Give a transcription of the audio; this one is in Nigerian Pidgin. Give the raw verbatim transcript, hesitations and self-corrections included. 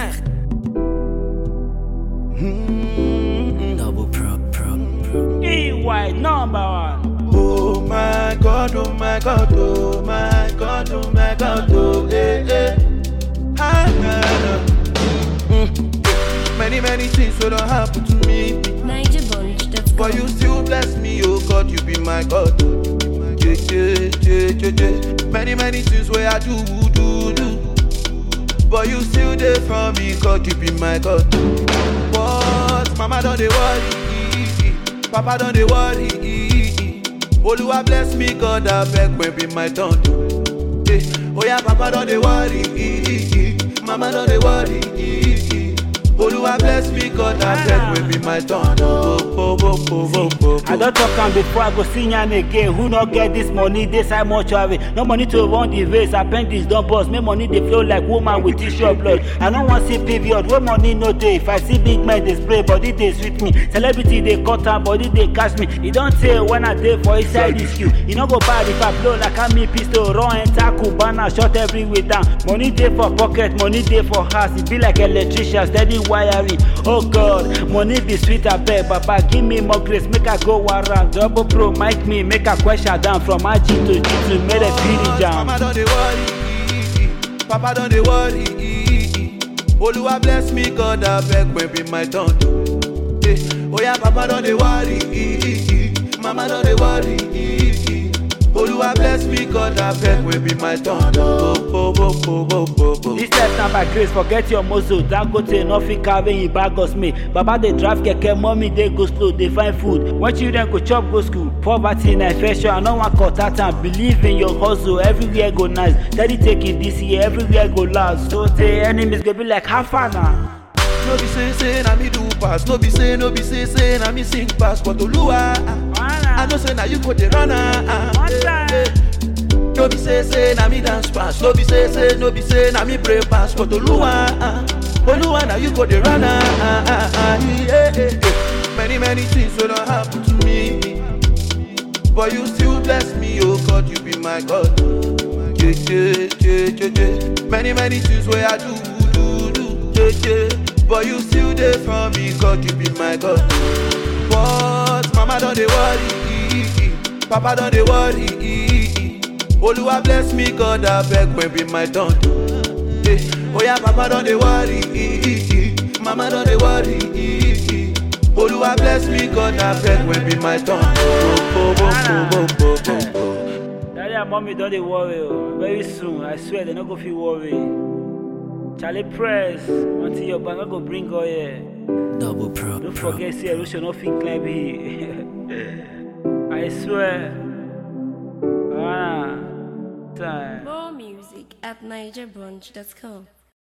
Mm-hmm. Double pro, pro, pro. E Y number one. Oh my God, oh my God, oh my God, oh my God, oh eh eh. Ah, nah, nah. Mm. Many many things will not happen to me, Niger Bunch, that's but you still bless me, oh God, you be my God. Yeah, yeah, yeah, yeah, yeah. Many many things where I do, do, do, but you still there for me, God, you be my God. What? Mama don't they worry, Papa don't they worry. Oluwa bless me, God, I beg when be my turn. Eh, oh yeah, Papa don't they worry, Mama don't they worry. Oluwa bless me, God, I beg when be my turn. Oh, oh, oh, oh, oh, oh, I don't talk am before I go sing am again. Who not get this money? They side mortuary. No money to run the race. Appendix don't bust. Make money they flow like woman with tissue of blood. I don't want see period. Where money no day. If I see big men they spray, body they sweet me. Celebrity they cut am, body they catch me. You don't say when I dey for inside this queue. You no go bad if I blow like a me pistol. Run enter Cubana, shot everywhere down. Money dey for pocket, money dey for house. It be like electrician steady wiring. Oh God, money be sweet I beg. Papa give me more grace, make I go around. Double pro mic me, make a question down from I G to G to make a beauty jam. Mama don't they worry, Papa don't they worry. Oluwa bless me, God, I beg when be my turn. Eh, oh yeah, Papa don't they worry, Mama don't they worry. Oluwa bless me, God, I beg when be my turn. Oh, oh, oh, oh, oh, oh, oh. This life now by grace, forget your muscle. Don't go to nothing carrying in bag of me. Baba they drive keke, mommy they go slow, they find food. When children go chop, go school. Poverty in infection, I don't want cut that time. Believe in your hustle, everywhere go nice. Steady take it this year, everywhere go loud. So the enemies go be like half an hour. No be say say na me do pass, no be say no be say say na me sing pass, but Oluwa, I know say na you go the runner. No be say say na me dance pass, no be say say no be say na me pray pass, but Oluwa, Oluwa na you go the runner. Many many things will not happen to me, but you still bless me, oh God, you be my God. Yeah, yeah, yeah, yeah, yeah. Many many things where I do, do, do, yeah, yeah. But you still there for me, God, you be my God. What? Mama don't they worry, Papa don't they worry. Oluwa bless me, God, I beg when be my turn. Eh, oh yeah, Papa don't they worry, Mama don't they worry. Oluwa bless me, God, I beg when be my turn. Oh, oh, oh, oh, oh, oh, oh. Daddy and mommy don't they worry. Oh. Very soon, I swear they not go feel worry. Charlie press until your bank go bring all here. Double pro, Don't pro. forget, see, Erosion no fit climb here. I swear. Ah, time. More music at niger bunch dot com.